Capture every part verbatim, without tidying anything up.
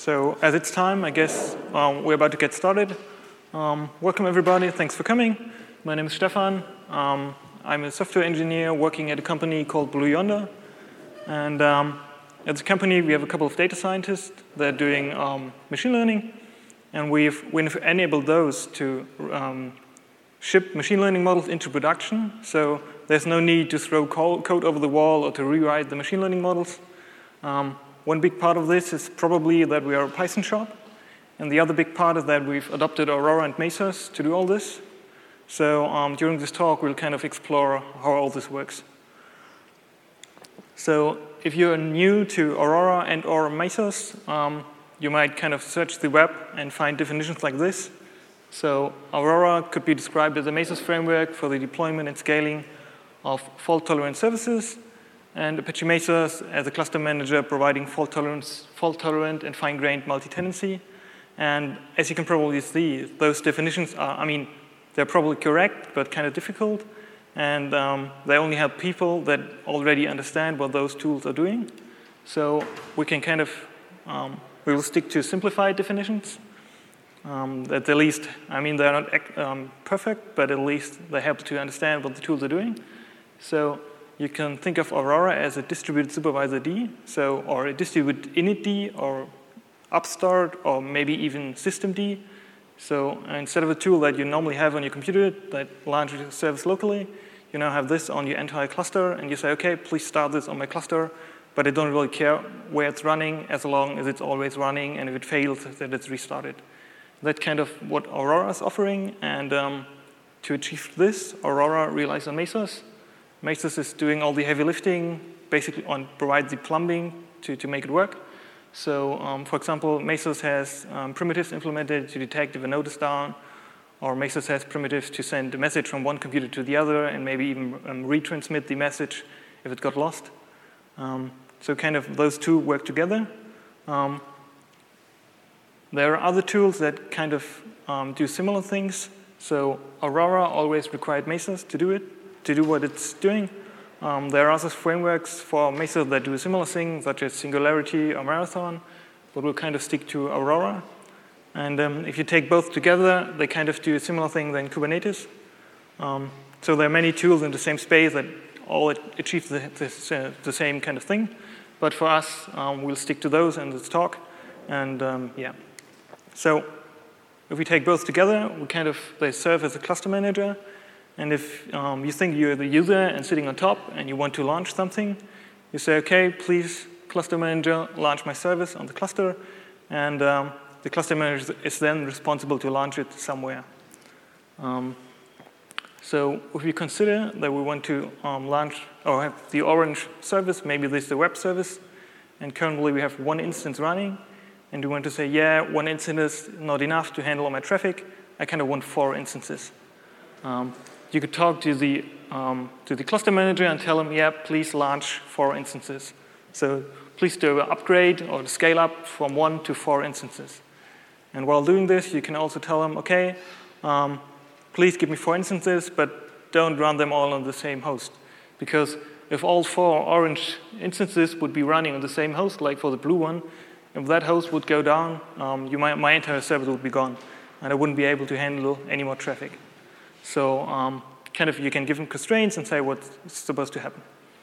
So as it's time, I guess um, we're about to get started. Um, welcome, everybody. Thanks for coming. My name is Stefan. Um, I'm a software engineer working at a company called Blue Yonder. And um, at the company, we have a couple of data scientists that are doing um, machine learning. And we've, we've enabled those to um, ship machine learning models into production. So there's no need to throw code over the wall or to rewrite the machine learning models. Um, one big part of this is probably that we are a Python shop. And the other big part is that we've adopted Aurora and Mesos to do all this. So um, during this talk, we'll kind of explore how all this works. So if you're new to Aurora and or Mesos, um, you might kind of search the web and find definitions like this. So Aurora could be described as a Mesos framework for the deployment and scaling of fault-tolerant services, and Apache Mesos as a cluster manager providing fault-tolerant fault-tolerant and fine-grained multi-tenancy. And as you can probably see, those definitions are, I mean, they're probably correct, but kind of difficult. And um, they only help people that already understand what those tools are doing. So we can kind of, um, we will stick to simplified definitions. Um, at the least, I mean, they're not um, perfect, but at least they help to understand what the tools are doing. So you can think of Aurora as a distributed supervisor D, so or a distributed init D, or upstart, or maybe even system D. So instead of a tool that you normally have on your computer that launches a service locally, you now have this on your entire cluster, and you say, OK, please start this on my cluster, but I don't really care where it's running as long as it's always running, and if it fails, that it's restarted. That's kind of what Aurora is offering, and um, to achieve this, Aurora relies on Mesos. Mesos is doing all the heavy lifting, basically on provide the plumbing to, to make it work. So, um, for example, Mesos has um, primitives implemented to detect if a node is down, or Mesos has primitives to send a message from one computer to the other, and maybe even um, retransmit the message if it got lost. Um, so kind of those two work together. Um, there are other tools that kind of um, do similar things. So Aurora always required Mesos to do it, to do what it's doing. Um, there are other frameworks for Mesos that do a similar thing, such as Singularity or Marathon, but we'll kind of stick to Aurora. And um, if you take both together, they kind of do a similar thing than Kubernetes. Um, so there are many tools in the same space that all achieve the, the, uh, the same kind of thing. But for us, um, we'll stick to those in this talk. And um, yeah. So if we take both together, we kind of, they serve as a cluster manager. And if um, you think you're the user and sitting on top and you want to launch something, you say, OK, please, cluster manager, launch my service on the cluster. And um, the cluster manager is then responsible to launch it somewhere. Um, so if we consider that we want to um, launch or have the orange service, maybe this is the web service, and currently we have one instance running, and we want to say, yeah, one instance is not enough to handle all my traffic. I kind of want four instances. Um, You could talk to the, um, to the cluster manager and tell him, yeah, please launch four instances. So please do an upgrade or scale up from one to four instances. And while doing this, you can also tell him, OK, um, please give me four instances, but don't run them all on the same host. Because if all four orange instances would be running on the same host, like for the blue one, if that host would go down, um, you might, my entire service would be gone. And I wouldn't be able to handle any more traffic. So um, kind of you can give them constraints and say what's supposed to happen.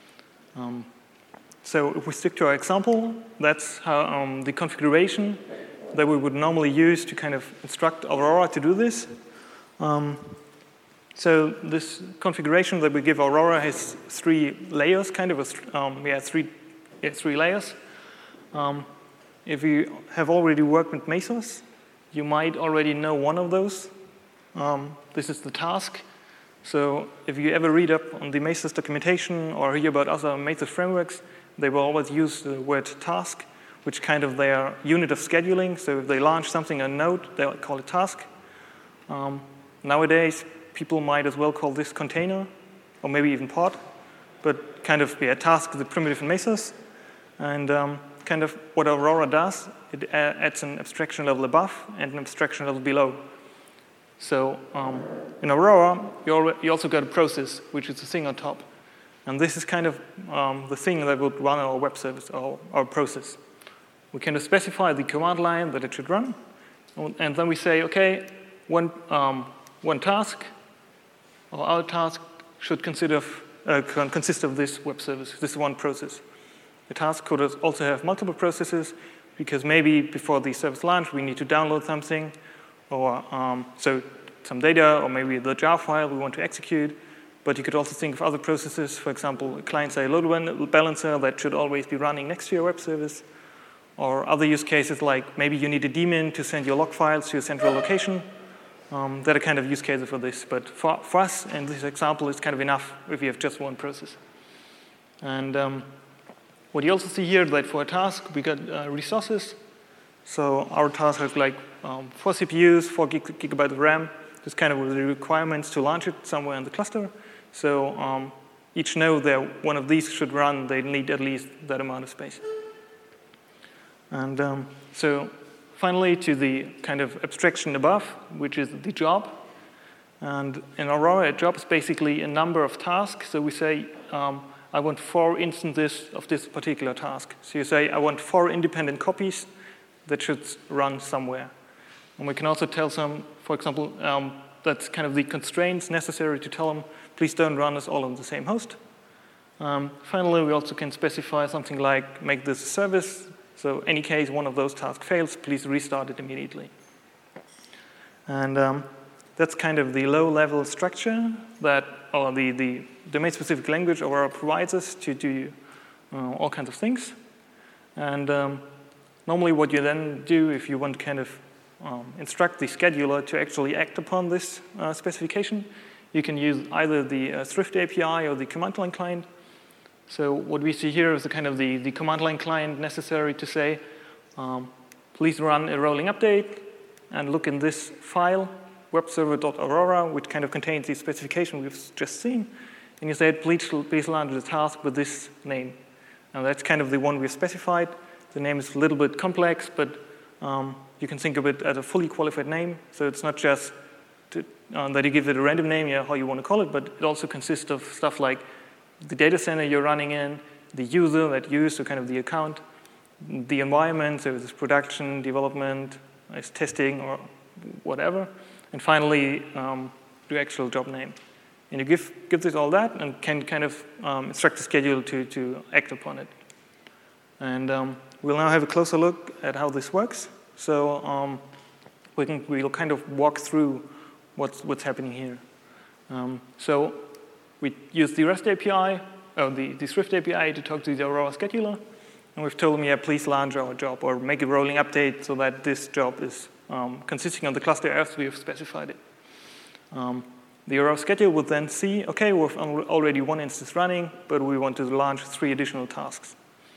Um, so if we stick to our example, that's how um, the configuration that we would normally use to kind of instruct Aurora to do this. Um, so this configuration that we give Aurora has three layers, kind of a, um, yeah, three, yeah, three layers. Um, if you have already worked with Mesos, you might already know one of those. Um, this is the task. So if you ever read up on the Mesos documentation or hear about other Mesos frameworks, they will always use the word task, which kind of their unit of scheduling. So if they launch something on Node, they'll call it task. Um, nowadays, people might as well call this container, or maybe even pod. But kind of, yeah, task is a primitive in Mesos. And um, kind of what Aurora does, it adds an abstraction level above and an abstraction level below. So um, in Aurora, you, you also got a process, which is a thing on top. And this is kind of um, the thing that would run our web service, our, our process. we kind of specify the command line that it should run. And then we say, OK, one, um, one task, or our task, should consist of, uh, consist of this web service, this one process. The task could also have multiple processes, because maybe before the service launch, we need to download something, or um, so some data, or maybe the jar file we want to execute. But you could also think of other processes, for example, a client-side load balancer that should always be running next to your web service, or other use cases like maybe you need a daemon to send your log files to a central location. Um, that are kind of use cases for this. But for, for us, in this example, it's kind of enough if you have just one process. And um, what you also see here is that for a task, we got uh, resources. So our task has like um, four C P Us, four gig gigabytes of RAM. This kind of the requirements to launch it somewhere in the cluster. So um, each node that one of these should run, they need at least that amount of space. And um, so finally, to the kind of abstraction above, which is the job. And in Aurora, a job is basically a number of tasks. So we say, um, I want four instances of this particular task. So you say, I want four independent copies that should run somewhere. And we can also tell some, for example, um, that's kind of the constraints necessary to tell them, please don't run us all on the same host. Um, finally, we also can specify something like, make this a service. So any case one of those tasks fails, please restart it immediately. And um, that's kind of the low-level structure that, or the, the domain-specific language Aurora provides us to do uh, all kinds of things. And um, normally what you then do if you want to kind of um, instruct the scheduler to actually act upon this uh, specification, you can use either the uh, Swift A P I or the command line client. So what we see here is the kind of the, the command line client necessary to say, um, please run a rolling update and look in this file, webserver.aurora, which kind of contains the specification we've just seen. And you say, please, please launch the task with this name. And that's kind of the one we've specified. The name is a little bit complex, but um, you can think of it as a fully qualified name. So it's not just to, um, that you give it a random name, yeah, how you want to call it, but it also consists of stuff like the data center you're running in, the user that used, so kind of the account, the environment, so it's production, development, it's testing, or whatever, and finally, um, the actual job name. And you give, give this all that and can kind of um, instruct the schedule to, to act upon it. And um, we'll now have a closer look at how this works. So um, we can, we'll kind of walk through what's, what's happening here. Um, so we use the REST A P I, or the, the Swift A P I to talk to the Aurora scheduler. And we've told them, yeah, please launch our job or make a rolling update so that this job is um, consisting of the cluster as we have specified it. Um, the Aurora scheduler will then see, OK, we've already one instance running, but we want to launch three additional tasks.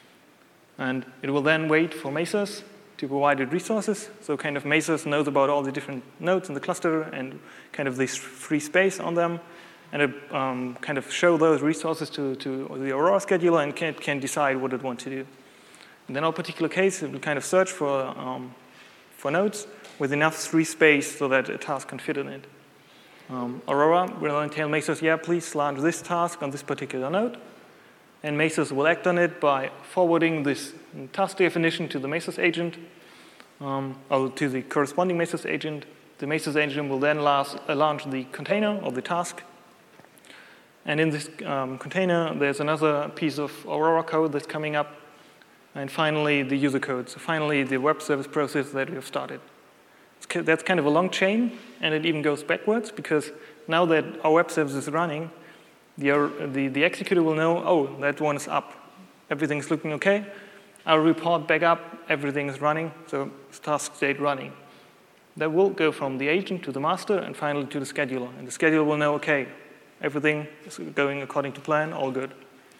And it will then wait for Mesos to provide it resources. So kind of Mesos knows about all the different nodes in the cluster and kind of this free space on them. And it, um, kind of show those resources to, to the Aurora scheduler and can, can decide what it wants to do. And then in our particular case, it will kind of search for, um, for nodes with enough free space so that a task can fit in it. Um, Aurora will then tell Mesos, yeah, please launch this task on this particular node. And Mesos will act on it by forwarding this task definition to the Mesos agent, um, or to the corresponding Mesos agent. The Mesos agent will then last, uh, launch the container or the task. And in this um, container, there's another piece of Aurora code that's coming up. And finally, the user code. So finally, the web service process that we have started. It's, that's kind of a long chain, and it even goes backwards, because now that our web service is running, the, the, the executor will know, oh, that one is up. Everything's looking OK. I'll report back up, everything is running, so task stayed running. That will go from the agent to the master, and finally to the scheduler. And the scheduler will know, OK, everything is going according to plan, all good.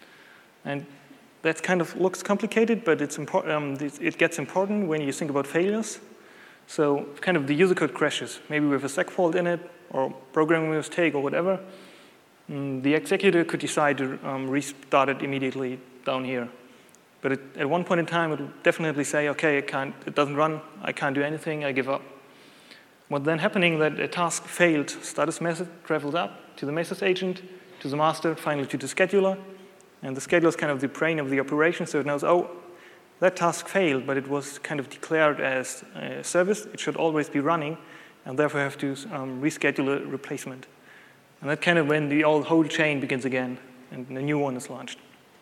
And that kind of looks complicated, but it's impor- um, it gets important when you think about failures. So kind of the user code crashes, maybe with a seg fault in it, or programming mistake, or whatever. Mm, the executor could decide to um, restart it immediately down here. But it, at one point in time, it will definitely say, OK, it, can't, it doesn't run, I can't do anything, I give up. What then happening that a task failed, status message travels up to the Mesos agent, to the master, finally to the scheduler. And the scheduler is kind of the brain of the operation, so it knows, oh, that task failed, but it was kind of declared as a service. It should always be running, and therefore have to um, reschedule a replacement. And that kind of when the old whole chain begins again, and the new one is launched.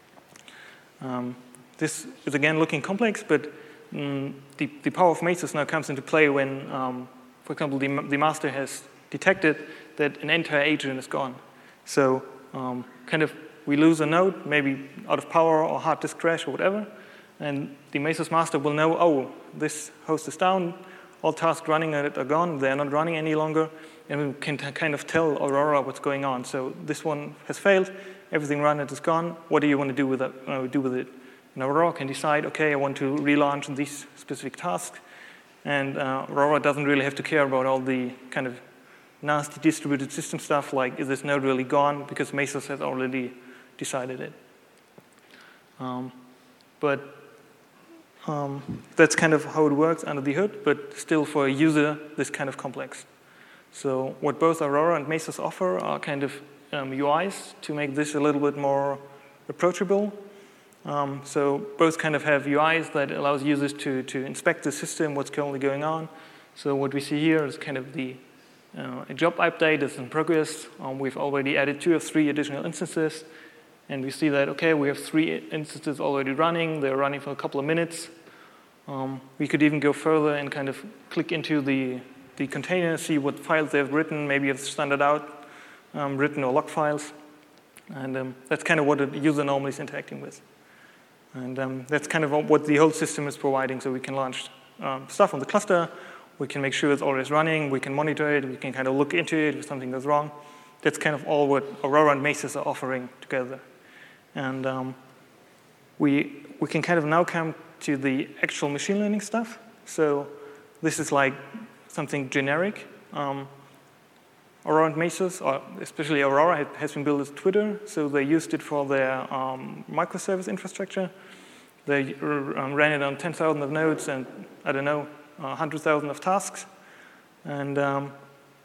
Um, this is again looking complex, but um, the, the power of Mesos now comes into play when, um, for example, the, the master has detected that an entire agent is gone. So um, kind of we lose a node, maybe out of power or hard disk crash or whatever, and the Mesos master will know, oh, this host is down, all tasks running on it are gone, they're not running any longer, and we can kind of tell Aurora what's going on. So this one has failed, everything run it is gone, what do you want to do with it? Uh, do with it? And Aurora can decide, okay, I want to relaunch these specific tasks, and uh, Aurora doesn't really have to care about all the kind of nasty distributed system stuff, like is this node really gone, because Mesos has already decided it. Um, but um, that's kind of how it works under the hood, but still for a user, this kind of complex. So what both Aurora and Mesos offer are kind of um, U Is to make this a little bit more approachable. Um, so both kind of have U Is that allows users to, to inspect the system, what's currently going on. So what we see here is kind of the uh, a job update is in progress. Um, we've already added two or three additional instances. And we see that, okay, we have three instances already running. They're running for a couple of minutes. Um, we could even go further and kind of click into the, the container, see what files they've written, maybe have standard out um, written or log files. And um, that's kind of what a user normally is interacting with. And um, that's kind of what the whole system is providing. So we can launch um, stuff on the cluster. We can make sure it's always running. We can monitor it. We can kind of look into it if something goes wrong. That's kind of all what Aurora and Mesos are offering together. And um, we, we can kind of now come to the actual machine learning stuff. So this is like something generic. Um, Aurora and Mesos, or especially Aurora, has been built as Twitter. So they used it for their um, microservice infrastructure. They um, ran it on ten thousand of nodes and, I don't know, one hundred thousand of tasks. And, um,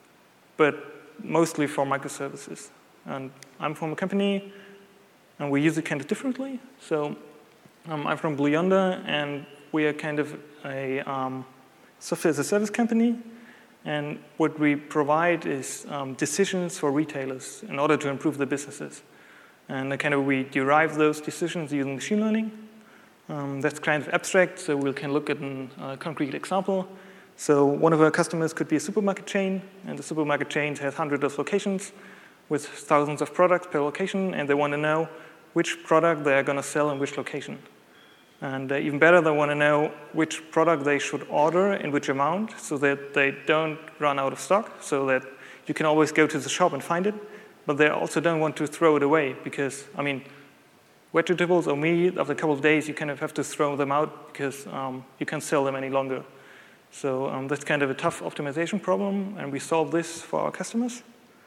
but mostly for microservices. And I'm from a company, and we use it kind of differently. So um, I'm from Blue Yonder, and we are kind of a um, software as a service company. And what we provide is um, decisions for retailers in order to improve their businesses. And kind of we derive those decisions using machine learning. Um, that's kind of abstract, so we can look at a uh, concrete example. So one of our customers could be a supermarket chain, and the supermarket chain has hundreds of locations with thousands of products per location, and they want to know which product they're going to sell in which location. And uh, even better, they want to know which product they should order in which amount so that they don't run out of stock, so that you can always go to the shop and find it. But they also don't want to throw it away because, I mean, vegetables or meat, after a couple of days, you kind of have to throw them out because um, you can't sell them any longer. So um, that's kind of a tough optimization problem, and we solve this for our customers.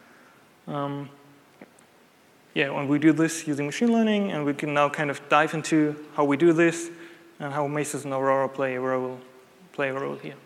Um, Yeah, and we do this using machine learning, and we can now kind of dive into how we do this and how Mesos and Aurora play a role, play a role here.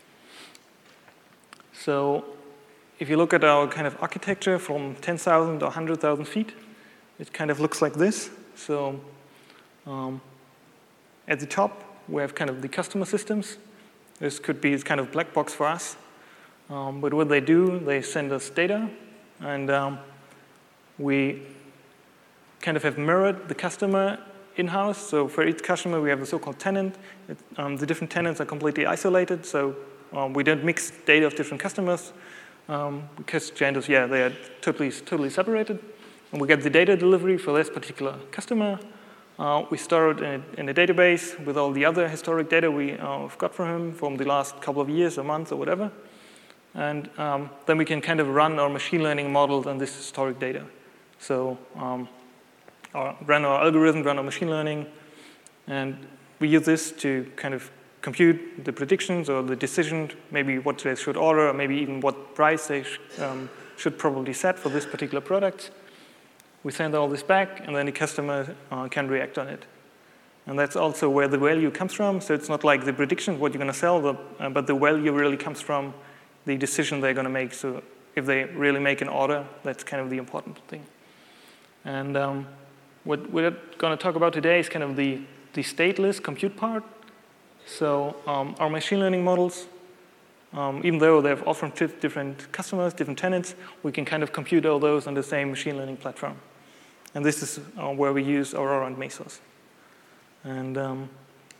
So if you look at our kind of architecture from ten thousand or one hundred thousand feet, it kind of looks like this. So um, at the top, we have kind of the customer systems. This could be kind of black box for us. Um, but what they do, they send us data, and um, we kind of have mirrored the customer in-house. So for each customer, we have a so-called tenant. It, um, the different tenants are completely isolated, so um, we don't mix data of different customers um, because genders, yeah, they are totally, totally separated. And we get the data delivery for this particular customer. Uh, we store it in a, in a database with all the other historic data we uh, have got from him from the last couple of years or months or whatever. And um, then we can kind of run our machine learning models on this historic data. So um, our, run our algorithm, run our machine learning, and we use this to kind of compute the predictions or the decision, maybe what they should order, or maybe even what price they sh um, should probably set for this particular product. We send all this back, and then the customer uh, can react on it. And that's also where the value comes from. So it's not like the prediction, what you're going to sell, the, uh, but the value really comes from the decision they're going to make. So if they really make an order, that's kind of the important thing. And um, what we're going to talk about today is kind of the the stateless compute part. So um, our machine learning models, um, even though they have often different customers, different tenants, we can kind of compute all those on the same machine learning platform. And this is uh, where we use Aurora and Mesos. And um,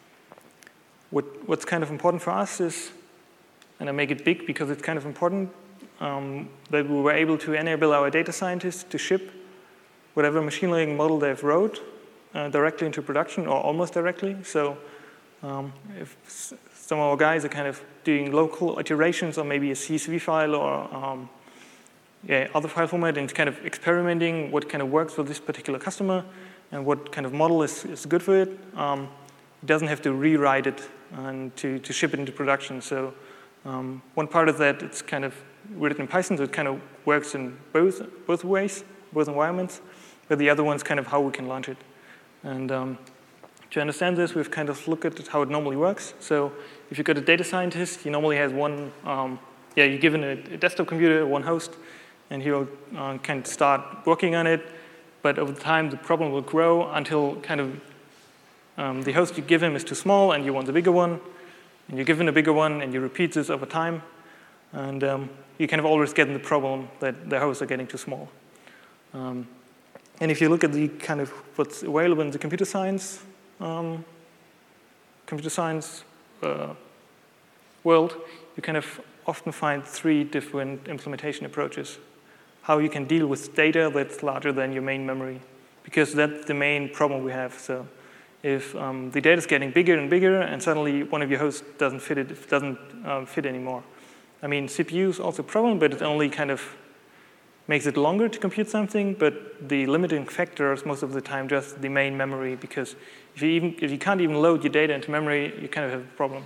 what, what's kind of important for us is, and I make it big because it's kind of important, um, that we were able to enable our data scientists to ship whatever machine learning model they've wrote uh, directly into production, or almost directly. So um, if some of our guys are kind of doing local iterations, or maybe a C S V file, or um, yeah, other file format, and kind of experimenting what kind of works for this particular customer, and what kind of model is, is good for it, um, it doesn't have to rewrite it and to, to ship it into production. So um, one part of that, it's kind of written in Python, so it kind of works in both, both ways, both environments. But the other one's kind of how we can launch it. And um, to understand this, we've kind of looked at how it normally works. So if you've got a data scientist, he normally has one, um, yeah, you're given a, a desktop computer, one host, and he'll uh, kind of start working on it. But over time, the problem will grow until kind of um, the host you give him is too small, and you want a bigger one. And you give him a bigger one, and you repeat this over time. And um, you kind of always get in the problem that the hosts are getting too small. Um, and if you look at the kind of what's available in the computer science, um, computer science uh, world, you kind of often find three different implementation approaches. How you can deal with data that's larger than your main memory, because that's the main problem we have. So if um, the data is getting bigger and bigger, and suddenly one of your hosts doesn't fit it, it doesn't um, fit anymore. I mean, C P U is also a problem, but it only kind of makes it longer to compute something. But the limiting factor is most of the time just the main memory, because if you even if you can't even load your data into memory, you kind of have a problem.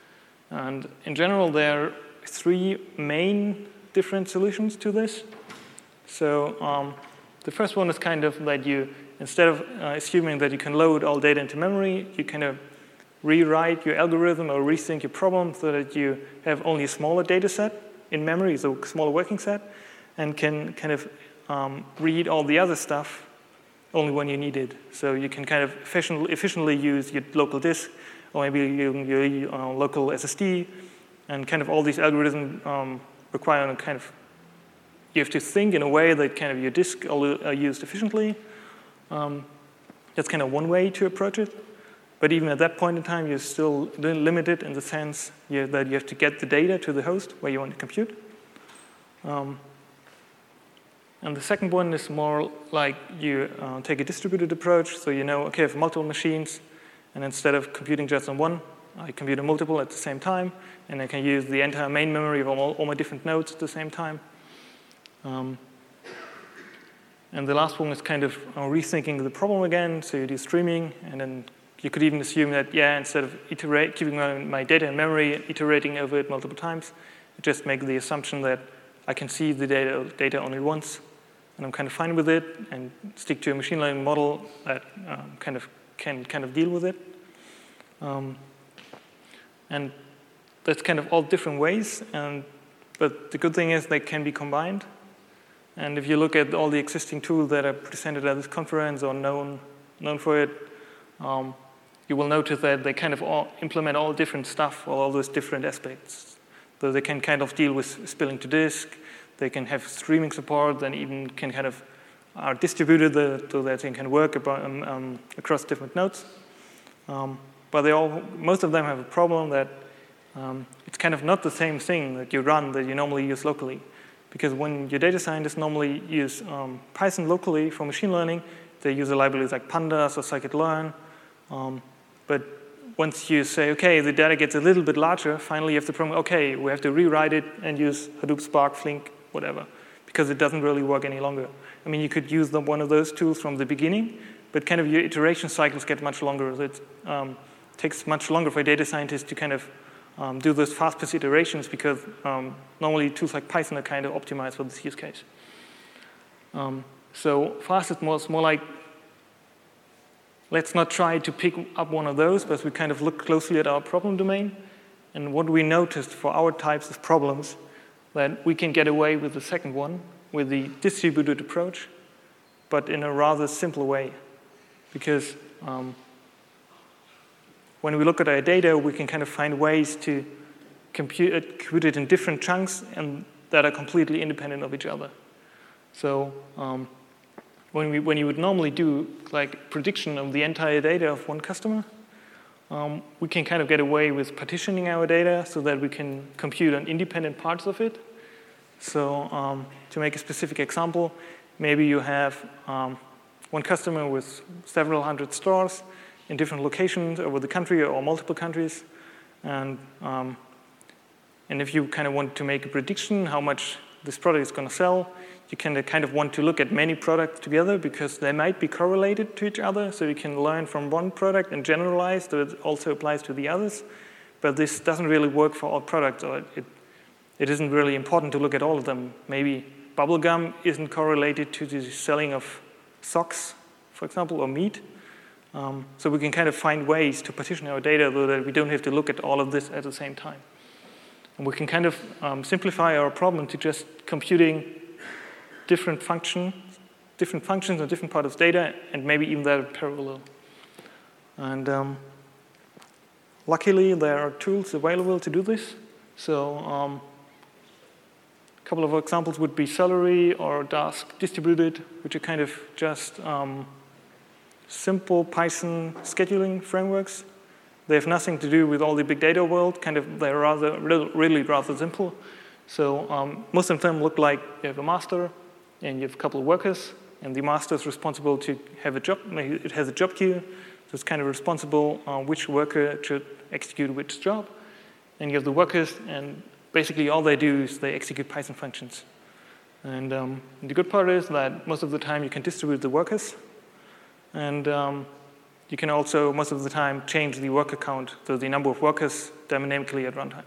And in general, there are three main different solutions to this. So um, the first one is kind of that you, instead of uh, assuming that you can load all data into memory, you kind of rewrite your algorithm or rethink your problem so that you have only a smaller data set in memory, so a smaller working set, and can kind of um, read all the other stuff only when you need it. So you can kind of efficiently, efficiently use your local disk, or maybe your, your uh, local S S D, and kind of all these algorithms um, require a kind of, you have to think in a way that kind of your disk are used efficiently. Um, that's kind of one way to approach it. But even at that point in time, you're still limited in the sense you, that you have to get the data to the host where you want to compute. Um, and the second one is more like you uh, take a distributed approach. So you know, OK, I have multiple machines. And instead of computing just on one, I compute on multiple at the same time. And I can use the entire main memory of all, all my different nodes at the same time. Um, and the last one is kind of uh, rethinking the problem again. So you do streaming, and then you could even assume that, yeah, instead of iterate, keeping my, my data in memory, iterating over it multiple times, just make the assumption that I can see the data, data only once, and I'm kind of fine with it, and stick to a machine learning model that um, kind of can kind of deal with it. Um, and that's kind of all different ways, and but the good thing is they can be combined. And if you look at all the existing tools that are presented at this conference or known known for it, um, you will notice that they kind of all implement all different stuff, all those different aspects. So they can kind of deal with spilling to disk. They can have streaming support, and even can kind of are distributed so that they can work about, um, um, across different nodes. Um, but they all, most of them have a problem that um, it's kind of not the same thing that you run that you normally use locally. Because when your data scientists normally use um, Python locally for machine learning, they use a libraries like Pandas or scikit-learn. Um, but once you say, OK, the data gets a little bit larger, finally you have the problem, OK, we have to rewrite it and use Hadoop, Spark, Flink, whatever, because it doesn't really work any longer. I mean, you could use the, one of those tools from the beginning, but kind of your iteration cycles get much longer. So it um, takes much longer for a data scientist to kind of um, do those fast-paced iterations, because um, normally tools like Python are kind of optimized for this use case. Um, so for us, it's more, it's more like, let's not try to pick up one of those, but we kind of look closely at our problem domain. And what we noticed for our types of problems, that we can get away with the second one, with the distributed approach, but in a rather simple way. Because um, when we look at our data, we can kind of find ways to compute it, compute it in different chunks and that are completely independent of each other. So um, when, we, when you would normally do like prediction of the entire data of one customer, um, we can kind of get away with partitioning our data so that we can compute on independent parts of it. So um, to make a specific example, maybe you have um, one customer with several hundred stores in different locations over the country or multiple countries. And, um, and if you kind of want to make a prediction how much this product is going to sell, you can kind of want to look at many products together because they might be correlated to each other. So you can learn from one product and generalize that it also applies to the others. But this doesn't really work for all products. Or it, it isn't really important to look at all of them. Maybe bubblegum isn't correlated to the selling of socks, for example, or meat. Um, so we can kind of find ways to partition our data so that we don't have to look at all of this at the same time. And we can kind of um, simplify our problem to just computing different function, different functions on different parts of data, and maybe even that in parallel. And um, luckily, there are tools available to do this. So um, a couple of examples would be Celery or Dask Distributed, which are kind of just um, simple Python scheduling frameworks. They have nothing to do with all the big data world. Kind of, they're rather, really rather simple. So um, most of them look like you have a master, and you have a couple of workers, and the master is responsible to have a job. It has a job queue, so it's kind of responsible uh, which worker should execute which job. And you have the workers, and basically all they do is they execute Python functions. And um, the good part is that most of the time you can distribute the workers, and um, you can also, most of the time, change the worker count, so the number of workers dynamically at runtime.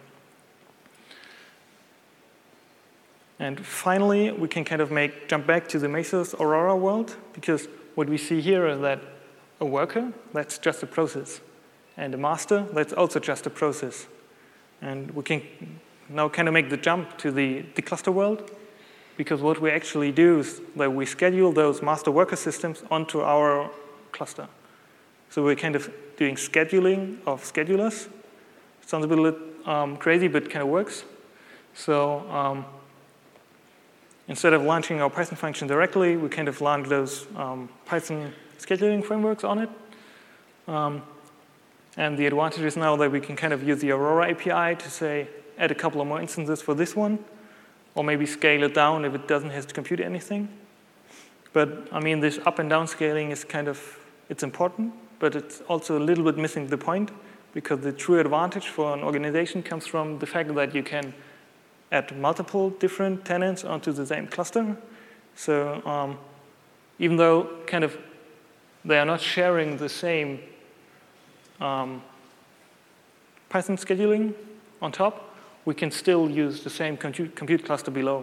And finally, we can kind of make jump back to the Mesos Aurora world, because what we see here is that a worker, that's just a process. And a master, that's also just a process. And we can now kind of make the jump to the, the cluster world, because what we actually do is that we schedule those master worker systems onto our cluster. So we're kind of doing scheduling of schedulers. Sounds a bit um, crazy, but kind of works. So um, instead of launching our Python function directly, we kind of launch those um, Python scheduling frameworks on it. Um, and the advantage is now that we can kind of use the Aurora A P I to say, add a couple of more instances for this one, or maybe scale it down if it doesn't have to compute anything. But I mean, this up and down scaling is kind of, it's important, but it's also a little bit missing the point, because the true advantage for an organization comes from the fact that you can add multiple different tenants onto the same cluster. So um, even though kind of they are not sharing the same um, Python scheduling on top, we can still use the same compute, compute cluster below.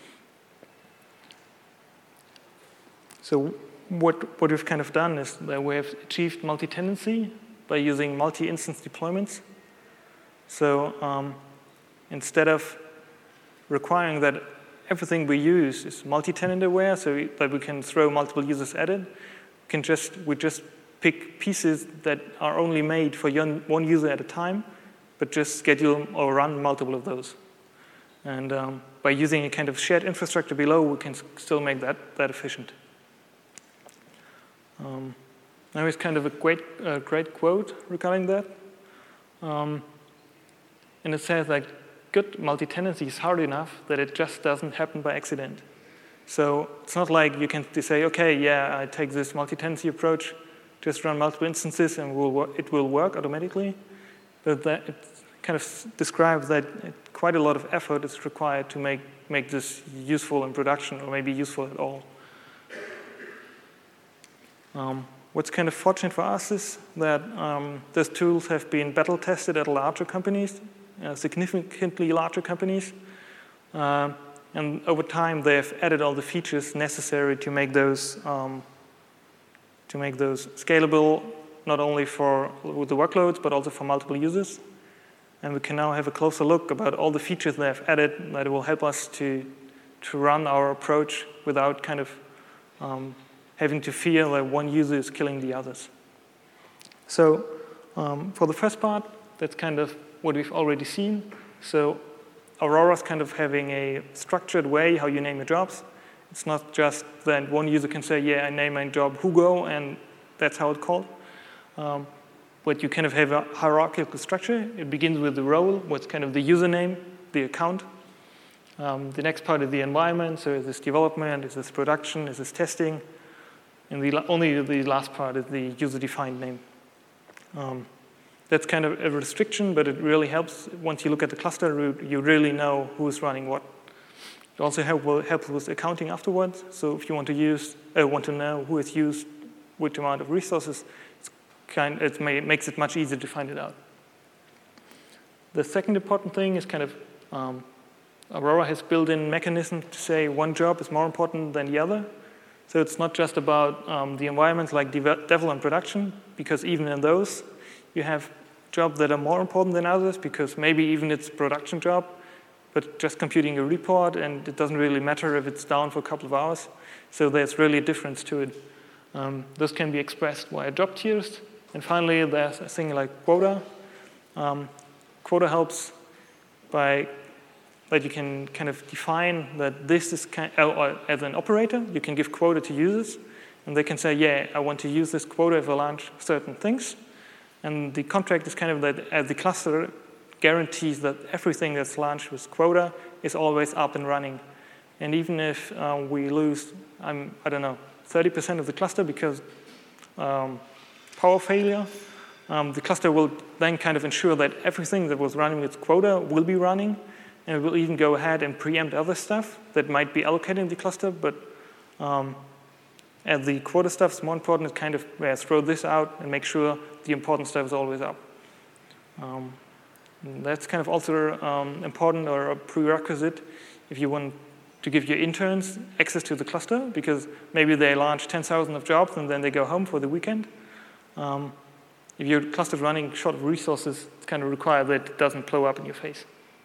So what, what we've kind of done is that we have achieved multi-tenancy by using multi-instance deployments. So um, instead of requiring that everything we use is multi-tenant aware, so we, that we can throw multiple users at it, we can just we just pick pieces that are only made for one user at a time, but just schedule or run multiple of those. And um, by using a kind of shared infrastructure below, we can still make that that efficient. Um, now is kind of a great uh, great quote regarding that, um, and it says like, good multi-tenancy is hard enough that it just doesn't happen by accident. So it's not like you can say, okay, yeah, I take this multi-tenancy approach, just run multiple instances and we'll it will work automatically. But that it kind of describes that it, quite a lot of effort is required to make, make this useful in production, or maybe useful at all. Um, what's kind of fortunate for us is that um, those tools have been battle tested at larger companies, Uh, significantly larger companies. Uh, and over time, they have added all the features necessary to make those um, to make those scalable, not only for the workloads, but also for multiple users. And we can now have a closer look about all the features they have added that will help us to, to run our approach without kind of um, having to fear that one user is killing the others. So Um, for the first part, that's kind of what we've already seen. So Aurora's kind of having a structured way how you name your jobs. It's not just that one user can say, yeah, I name my job Hugo, and that's how it's called. Um, but you kind of have a hierarchical structure. It begins with the role, what's kind of the username, the account. Um, the next part is the environment. So is this development, is this production, is this testing? And the, only the last part is the user-defined name. Um, that's kind of a restriction, but it really helps. Once you look at the cluster, you really know who is running what. It also help, will help with accounting afterwards. So if you want to use, uh, want to know who has used which amount of resources, it's kind, it may, makes it much easier to find it out. The second important thing is kind of um, Aurora has built-in mechanisms to say one job is more important than the other. So it's not just about um, the environments like devel and production, because even in those, you have jobs that are more important than others, because maybe even it's a production job, but just computing a report, and it doesn't really matter if it's down for a couple of hours. So there's really a difference to it. Um, this can be expressed via job tiers. And finally, there's a thing like quota. Um, quota helps by that you can kind of define that this is kind of, or as an operator, you can give quota to users, and they can say, yeah, I want to use this quota if I launch certain things. And the contract is kind of that as the cluster guarantees that everything that's launched with quota is always up and running. And even if uh, we lose, um, I don't know, thirty percent of the cluster because um, power failure, um, the cluster will then kind of ensure that everything that was running with quota will be running, and it will even go ahead and preempt other stuff that might be allocated in the cluster, but um, as the quota stuff is more important, it's kind of yeah, throw this out and make sure the important stuff is always up. Um, that's kind of also um, important or a prerequisite if you want to give your interns access to the cluster, because maybe they launch ten thousand of jobs and then they go home for the weekend. Um, if your cluster is running short of resources, it's kind of required that it doesn't blow up in your face.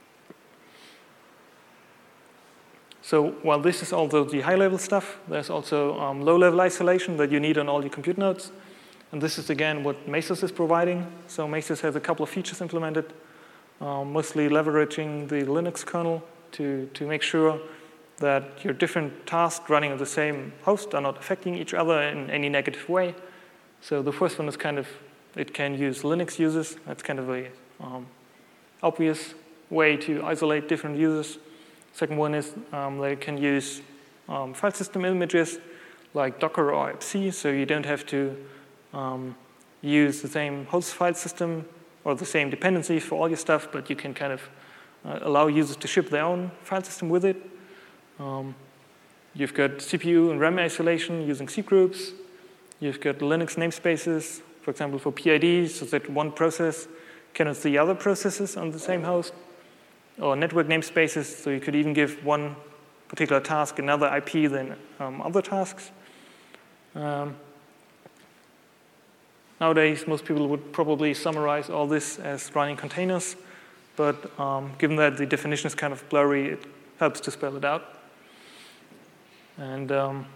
So while this is also the high-level stuff, there's also um, low-level isolation that you need on all your compute nodes. And this is, again, what Mesos is providing. So Mesos has a couple of features implemented, um, mostly leveraging the Linux kernel to, to make sure that your different tasks running on the same host are not affecting each other in any negative way. So the first one is kind of, it can use Linux users. That's kind of a um, obvious way to isolate different users. Second one is um, they can use um, file system images like Docker or I P C, so you don't have to um, use the same host file system or the same dependencies for all your stuff, but you can kind of uh, allow users to ship their own file system with it. Um, you've got C P U and RAM isolation using cgroups. You've got Linux namespaces, for example, for P I Ds, so that one process cannot see other processes on the same host. Or network namespaces, so you could even give one particular task another I P than um, other tasks. Um, nowadays, most people would probably summarize all this as running containers, but um, given that the definition is kind of blurry, it helps to spell it out. And um,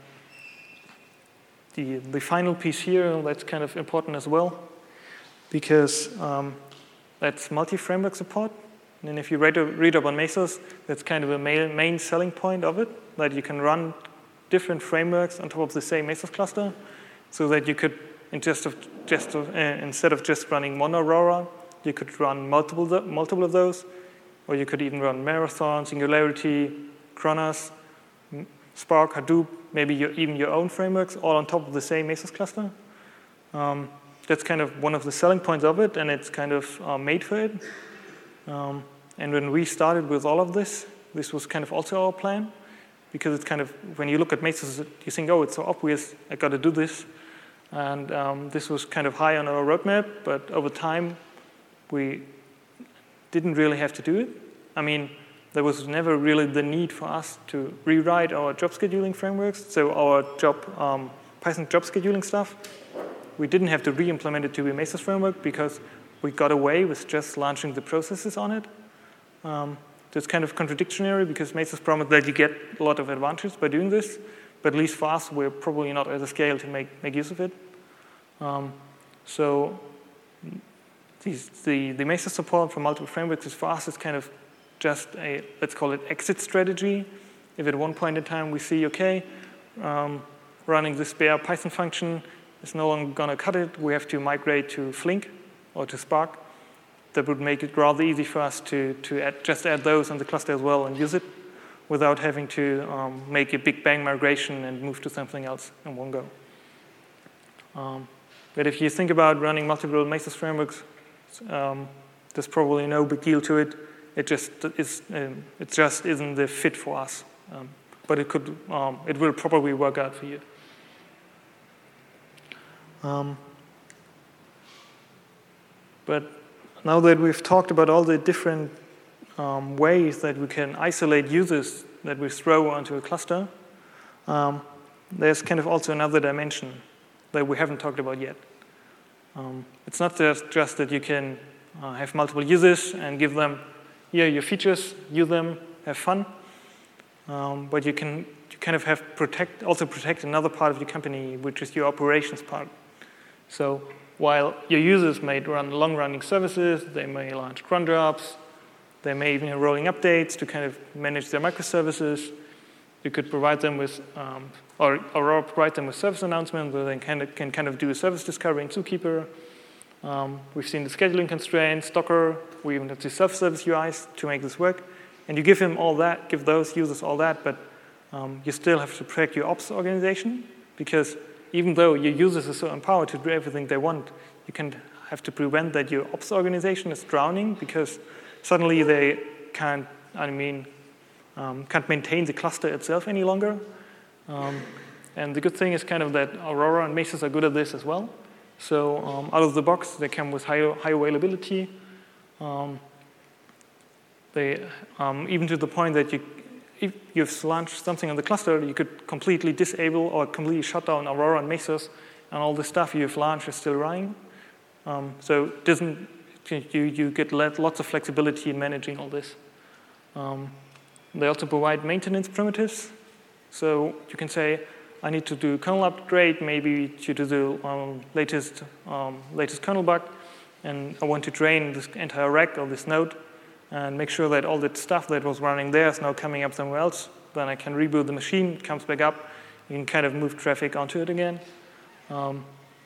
the, the final piece here, that's kind of important as well, because um, that's multi-framework support. And if you read, read up on Mesos, that's kind of a main, main selling point of it, that you can run different frameworks on top of the same Mesos cluster, so that you could, in just of, just of, uh, instead of just running one Aurora, you could run multiple, multiple of those, or you could even run Marathon, Singularity, Kronos, Spark, Hadoop, maybe your, even your own frameworks, all on top of the same Mesos cluster. Um, that's kind of one of the selling points of it, and it's kind of uh, made for it. Um, and when we started with all of this, this was kind of also our plan, because it's kind of, when you look at Mesos, you think, oh, it's so obvious, I got to do this. And um, this was kind of high on our roadmap, but over time, we didn't really have to do it. I mean, there was never really the need for us to rewrite our job scheduling frameworks, so our job, um, Python job scheduling stuff. We didn't have to re-implement it to be a Mesos framework, because we got away with just launching the processes on it. Um, so it's kind of contradictory, because Mesos promised that you get a lot of advantages by doing this, but at least for us, we're probably not at a scale to make, make use of it. Um, so these, the, the Mesos support for multiple frameworks is for us is kind of just a, let's call it exit strategy. If at one point in time we see, okay, um, running this bare Python function is no longer going to cut it, we have to migrate to Flink or to Spark. That would make it rather easy for us to, to add, just add those on the cluster as well and use it without having to um, make a big bang migration and move to something else in one go. Um, but if you think about running multiple Mesos frameworks, um, there's probably no big deal to it. It just is. Um, it just isn't the fit for us. Um, but it could. Um, it will probably work out for you. Um, but now that we've talked about all the different um, ways that we can isolate users that we throw onto a cluster, um, there's kind of also another dimension that we haven't talked about yet. Um, it's not just, just that you can uh, have multiple users and give them, here are your features, use them, have fun. Um, but you can you kind of have protect also protect another part of your company, which is your operations part. So while your users may run long-running services, they may launch cron jobs, they may even have rolling updates to kind of manage their microservices. You could provide them with, um, or, or provide them with service announcements, where they can, can kind of do a service discovery in Zookeeper. Um, we've seen the scheduling constraints, Docker. We even have the self-service U Is to make this work. And you give him all that, give those users all that, but um, you still have to protect your ops organization, because even though your users are so empowered to do everything they want, you can have to prevent that your ops organization is drowning, because suddenly they can't, I mean, um, can't maintain the cluster itself any longer. Um, and the good thing is kind of that Aurora and Mesos are good at this as well. So um, out of the box, they come with high, high availability. Um, they, um, even to the point that you, if you've launched something on the cluster, you could completely disable or completely shut down Aurora and Mesos, and all the stuff you've launched is still running. Um, so it doesn't, you, you get lots of flexibility in managing all this. Um, they also provide maintenance primitives. So you can say, I need to do kernel upgrade, maybe to do the um, latest, um, latest kernel bug, and I want to drain this entire rack or this node and make sure that all that stuff that was running there is now coming up somewhere else. Then I can reboot the machine, it comes back up, you can kind of move traffic onto it again. Um,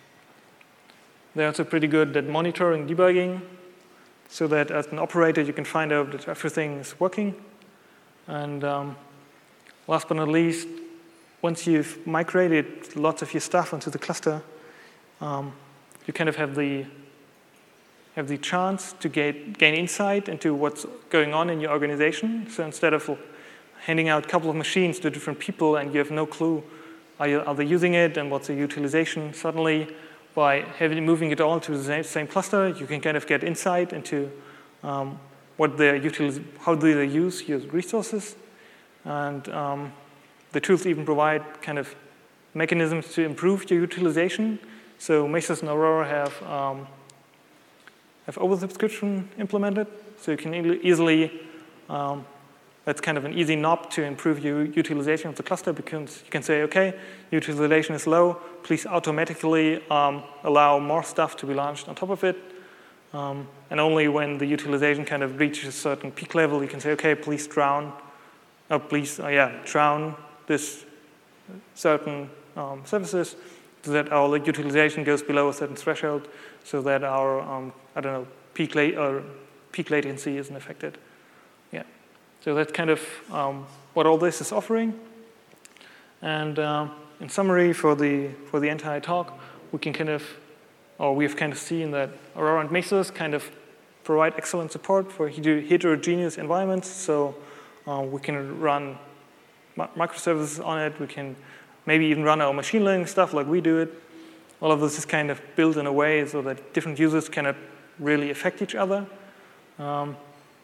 they're also pretty good at monitoring, debugging, so that as an operator you can find out that everything is working. And um, last but not least, once you've migrated lots of your stuff onto the cluster, um, you kind of have the have the chance to gain, gain insight into what's going on in your organization. So instead of handing out a couple of machines to different people and you have no clue are, you, are they using it and what's the utilization, suddenly by having, moving it all to the same, same cluster, you can kind of get insight into um, what their utiliz- how do they use your resources. And um, the tools even provide kind of mechanisms to improve your utilization. So Mesos and Aurora have um, have oversubscription implemented, so you can e- easily, um, that's kind of an easy knob to improve your utilization of the cluster, because you can say, okay, utilization is low, please automatically um, allow more stuff to be launched on top of it. Um, and only when the utilization kind of reaches a certain peak level, you can say, okay, please drown, or please, uh, yeah, drown this certain um, services, so that our utilization goes below a certain threshold, so that our, um, I don't know, peak, la- or peak latency isn't affected. Yeah. So that's kind of um, what all this is offering. And uh, in summary, for the for the entire talk, we can kind of, or we've kind of seen that Aurora and Mesos kind of provide excellent support for heterogeneous environments. So uh, we can run microservices on it. We can maybe even run our machine learning stuff like we do it. All of this is kind of built in a way so that different users cannot really affect each other. Um,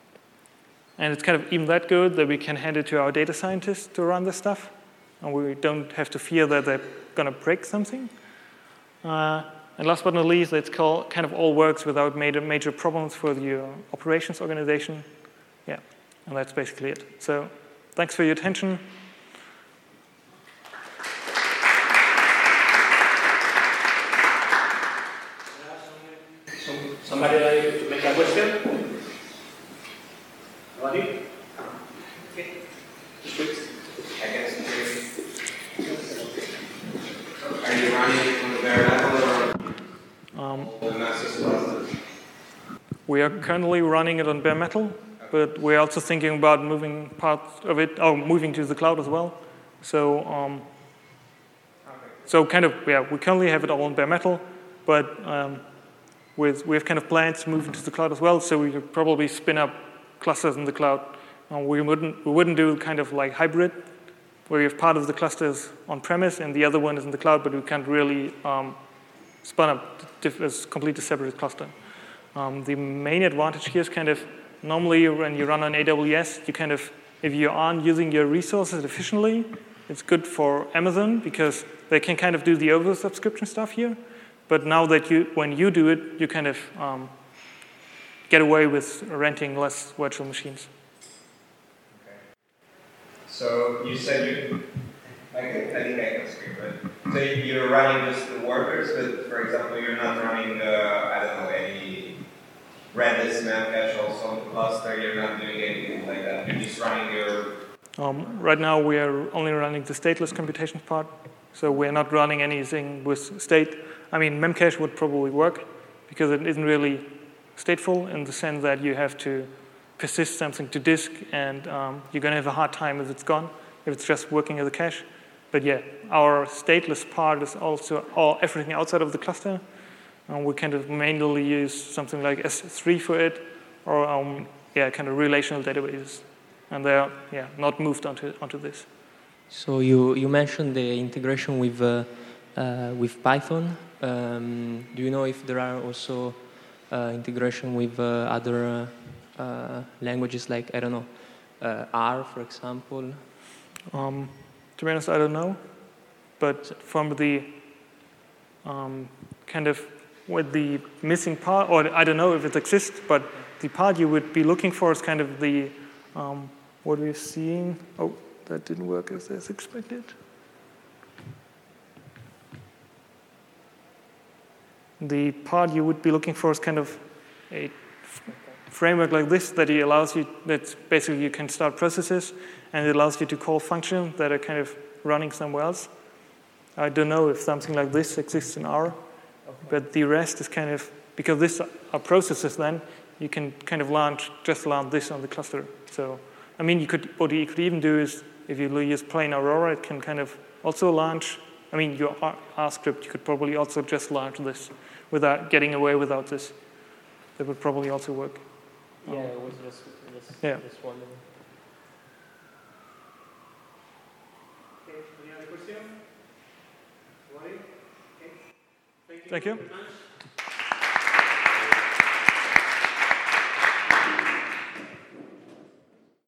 and it's kind of even that good that we can hand it to our data scientists to run this stuff. And we don't have to fear that they're going to break something. Uh, and last but not least, it's called, kind of all works without major, major problems for your operations organization. Yeah, and that's basically it. So thanks for your attention. Somebody like Are you running on the bare metal or Um, the Mesos cluster? we are currently running it on bare metal, but we're also thinking about moving parts of it, oh, moving to the cloud as well. So, um, so kind of, yeah, we currently have it all on bare metal, but um, with, we have kind of plans to move into the cloud as well, so we could probably spin up clusters in the cloud. Uh, we wouldn't we wouldn't do kind of like hybrid, where you have part of the clusters on premise and the other one is in the cloud, but we can't really um, spun up as completely separate cluster. Um, the main advantage here is kind of normally when you run on A W S, you kind of if you aren't using your resources efficiently, it's good for Amazon because they can kind of do the over-subscription stuff here. But now that you when you do it, you kind of um, get away with renting less virtual machines. So you said you, I, can, I think I can speak, but so you're running just the workers, but for example, you're not running, uh, I don't know, any Redis Memcache also on the cluster, you're not doing anything like that, you're just running your... Um, right now we are only running the stateless computation part, so we're not running anything with state. I mean, Memcache would probably work because it isn't really stateful in the sense that you have to persist something to disk, and um, you're going to have a hard time if it's gone, if it's just working as a cache. But yeah, our stateless part is also all everything outside of the cluster. Um, we kind of mainly use something like S three for it, or um, yeah, kind of relational databases, and they're yeah not moved onto onto this. So you you mentioned the integration with uh, uh, with Python. Um, do you know if there are also uh, integration with uh, other uh, Uh, languages like, I don't know, uh, R, for example? Um, to be honest, I don't know. But from the um, kind of with the missing part, or I don't know if it exists, but the part you would be looking for is kind of the, um, what we're seeing. Oh, that didn't work as, as expected. The part you would be looking for is kind of a framework like this that it allows you, that basically you can start processes and it allows you to call functions that are kind of running somewhere else. I don't know if something like this exists in R, but the rest is kind of, because these are processes then, you can kind of launch, just launch this on the cluster. So, I mean, you could, what you could even do is, if you use plain Aurora, it can kind of also launch, I mean, your R script, you could probably also just launch this without getting away without this. That would probably also work. Yeah, it was just, just, yeah. just wondering. Thank you.